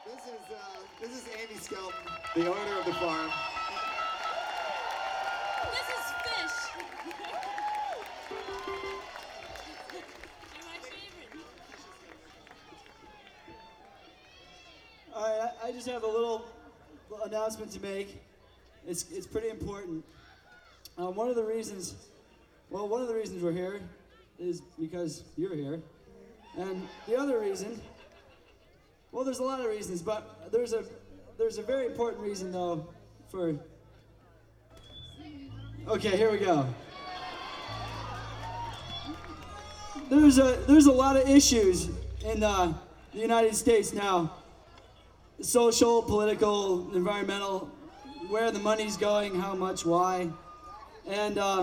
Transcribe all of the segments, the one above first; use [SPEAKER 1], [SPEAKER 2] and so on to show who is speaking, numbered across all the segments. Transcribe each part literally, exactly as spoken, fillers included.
[SPEAKER 1] This is uh, this is Amy Skelton, the owner of the farm.
[SPEAKER 2] This is Fish. They're my favorite.
[SPEAKER 3] All right, I, I just have a little announcement to make. It's it's pretty important. Um, one of the reasons, well, one of the reasons we're here is because you're here, and the other reason, well, there's a lot of reasons, but there's a there's a very important reason though for. Okay, here we go. There's a there's a lot of issues in uh, the United States now. Social, political, environmental, where the money's going, how much, why. And uh,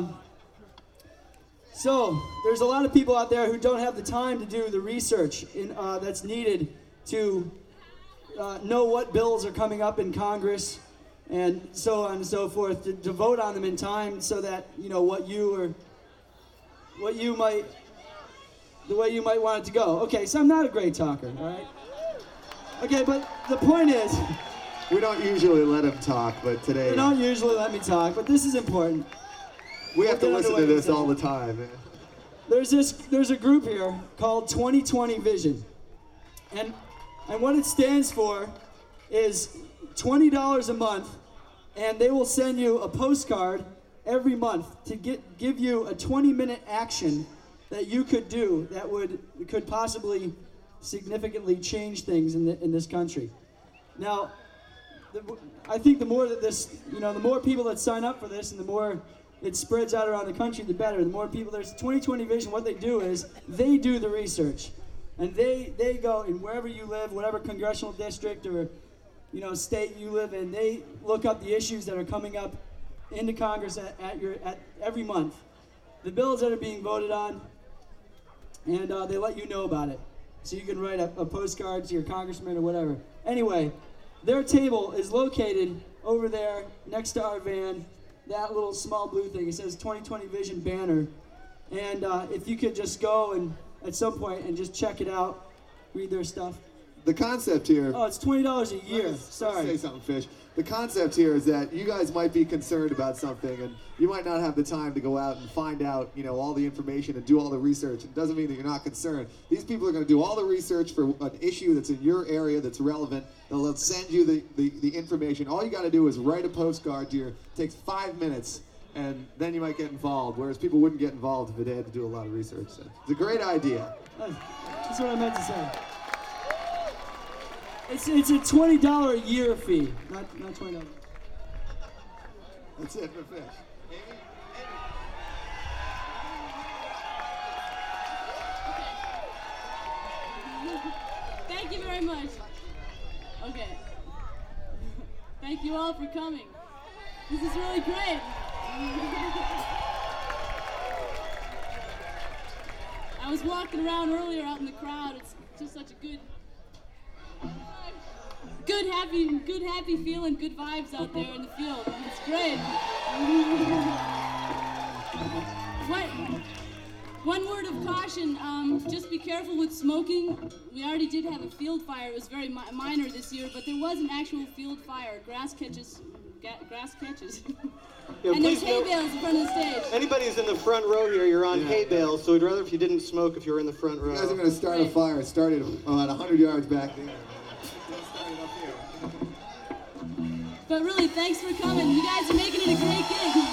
[SPEAKER 3] so there's a lot of people out there who don't have the time to do the research in, uh, that's needed to uh, know what bills are coming up in Congress and so on and so forth, to, to vote on them in time so that, you know, what you or what you might, the way you might want it to go. Okay, so I'm not a great talker, all right? Okay, but the point is,
[SPEAKER 1] We don't usually let him talk, but today
[SPEAKER 3] they don't usually let me talk, but this is important.
[SPEAKER 1] we have to
[SPEAKER 3] We'll get
[SPEAKER 1] listen to
[SPEAKER 3] underway
[SPEAKER 1] this
[SPEAKER 3] with
[SPEAKER 1] all
[SPEAKER 3] it.
[SPEAKER 1] the time.
[SPEAKER 3] There's this, there's a group here called twenty twenty Vision, and and what it stands for is twenty dollars a month, and they will send you a postcard every month to get give you a twenty minute action that you could do that would could possibly significantly change things in the, in this country. Now, the, I think the more that this, you know, the more people that sign up for this, and the more it spreads out around the country, the better. The more people, there's twenty twenty Vision. What they do is they do the research, and they they go in wherever you live, whatever congressional district or, you know, state you live in. They look up the issues that are coming up into Congress at, at your at every month, the bills that are being voted on, and uh, they let you know about it. So you can write a, a postcard to your congressman or whatever. Anyway, their table is located over there next to our van, that little small blue thing. It says twenty twenty Vision banner. And uh, if you could just go and at some point and just check it out, read their stuff.
[SPEAKER 1] The concept here.
[SPEAKER 3] Oh, it's twenty dollars a year.
[SPEAKER 1] Let me-
[SPEAKER 3] Sorry.
[SPEAKER 1] let me say something, Fish. The concept here is that you guys might be concerned about something, and you might not have the time to go out and find out, you know, all the information and do all the research. It doesn't mean that you're not concerned. These people are going to do all the research for an issue that's in your area that's relevant. They'll send you the, the, the information. All you got to do is write a postcard to your. It takes five minutes, and then you might get involved. Whereas people wouldn't get involved if they had to do a lot of research. So it's a great idea.
[SPEAKER 3] That's what I meant to say. It's it's a twenty dollars a year fee, not not twenty dollars.
[SPEAKER 1] That's it for Fish.
[SPEAKER 2] Thank you very much. Okay. Thank you all for coming. This is really great. I was walking around earlier out in the crowd. It's just such a good, good happy, good happy feeling, good vibes out there in the field. It's great. What? One word of caution, um, just be careful with smoking. We already did have a field fire. It was very mi- minor this year, but there was an actual field fire. Grass catches, ga- grass catches.
[SPEAKER 4] Yeah,
[SPEAKER 2] And there's
[SPEAKER 4] please
[SPEAKER 2] hay
[SPEAKER 4] note-
[SPEAKER 2] bales in front of the stage.
[SPEAKER 4] Anybody who's in the front row here, you're on
[SPEAKER 1] Yeah.
[SPEAKER 4] hay bales, so we'd rather if you didn't smoke if you were in the front row.
[SPEAKER 1] You guys are going to start a fire. It started about one hundred yards back there. Don't start it up here.
[SPEAKER 2] But really, thanks for coming. You guys are making it a great gig.